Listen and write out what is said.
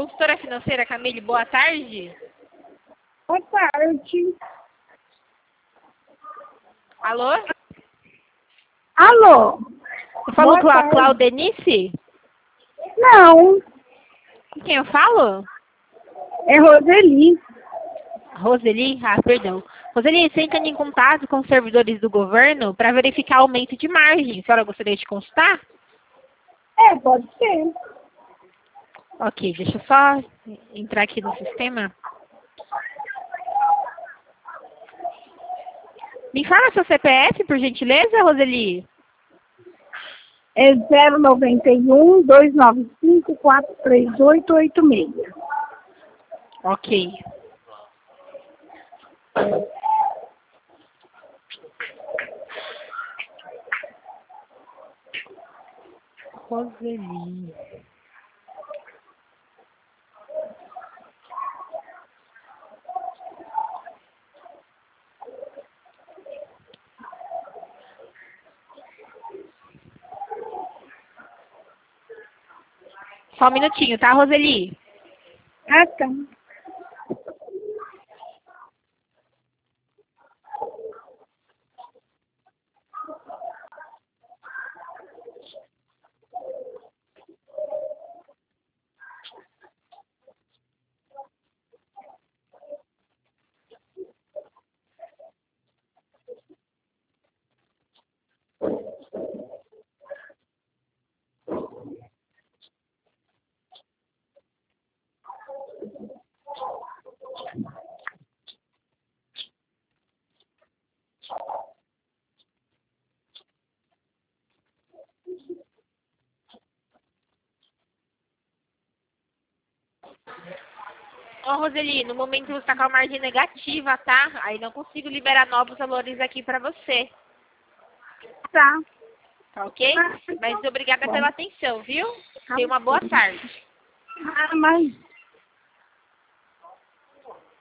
consultora financeira, Camille, boa tarde. Boa tarde. Alô? Alô? Eu falo Boa com a tarde. Claudenice? Não, Com quem eu falo? é Roseli. Roseli? Ah, perdão. Roseli, você entra em contato com os servidores do governo para verificar aumento de margem. A senhora gostaria de consultar? É, pode ser. Ok, deixa eu só entrar aqui no sistema. Me fala seu CPF, por gentileza, Roseli? É 091-295-43886. Ok. Roseli. Só um minutinho, tá, Roseli? Ah, tá. Ó, Roseli, no momento você está com a margem negativa, tá? Aí não consigo liberar novos valores aqui para você, Tá. tá ok? Mas obrigada pela atenção, viu? Tenha uma boa tarde. Mas